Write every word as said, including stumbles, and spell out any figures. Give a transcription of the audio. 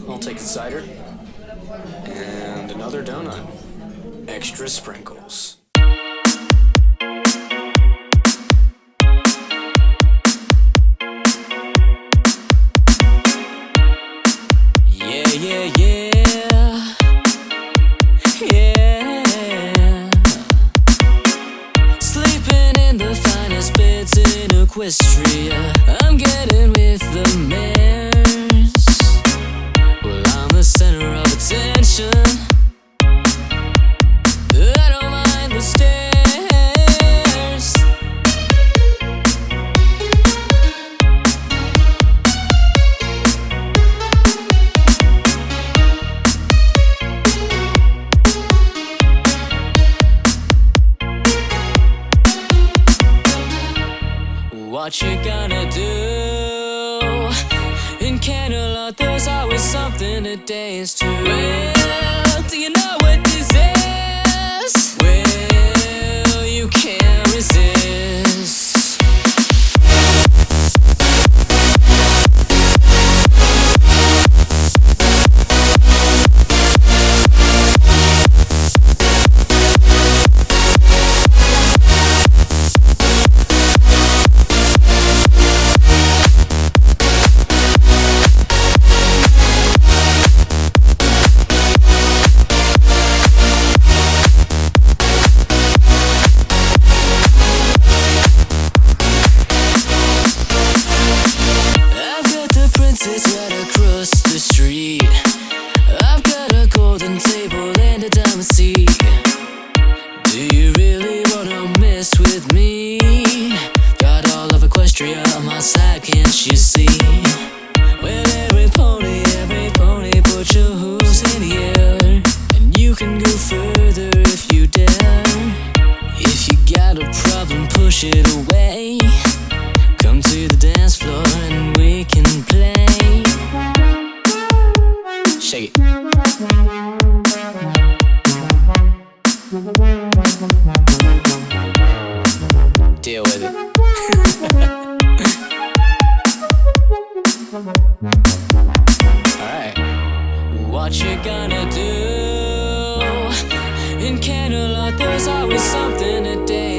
I'll take a cider. And another donut. Extra sprinkles. Yeah, yeah, yeah. Yeah. Sleeping in the finest beds in Equestria. I'm getting with the mares. Well, I'm the center of attention. I don't mind the stairs. What you gonna do? In Camelot there's always something to dance to. Well, do you know what this is? Well, you can't resist. It's right across the street. I've got a golden table and a diamond seat. Do you really wanna mess with me? Got all of Equestria on my side, can't you see? Well, every pony, every pony, put your hooves in the air, and you can go further if you dare. If you got a problem, push it away. Come to the dance floor and we can play. Shake it. Deal with it. Alright. What you gonna do? In Camelot there's always something to do.